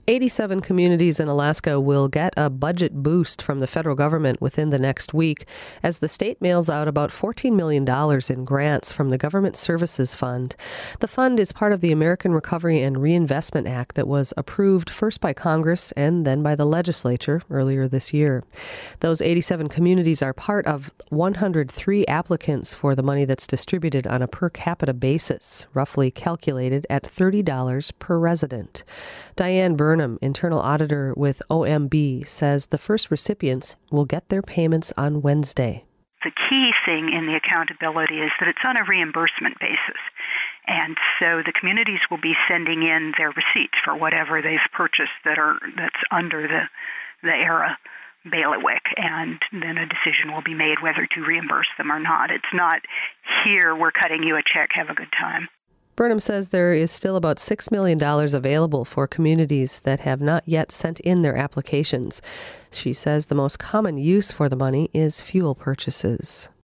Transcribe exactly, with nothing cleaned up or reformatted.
eighty-seven communities in Alaska will get a budget boost from the federal government within the next week as the state mails out about fourteen million dollars in grants from the Government Services Fund. The fund is part of the American Recovery and Reinvestment Act that was approved first by Congress and then by the legislature earlier this year. Those eighty-seven communities are part of one hundred three applicants for the money that's distributed on a per capita basis, roughly calculated at thirty dollars per resident. Diane Burnham, internal auditor with O M B, says the first recipients will get their payments on Wednesday. The key thing in the accountability is that it's on a reimbursement basis. And so the communities will be sending in their receipts for whatever they've purchased that are that's under the the E R A bailiwick, and then a decision will be made whether to reimburse them or not. It's not, here, we're cutting you a check, have a good time. Burnham says there is still about six million dollars available for communities that have not yet sent in their applications. She says the most common use for the money is fuel purchases.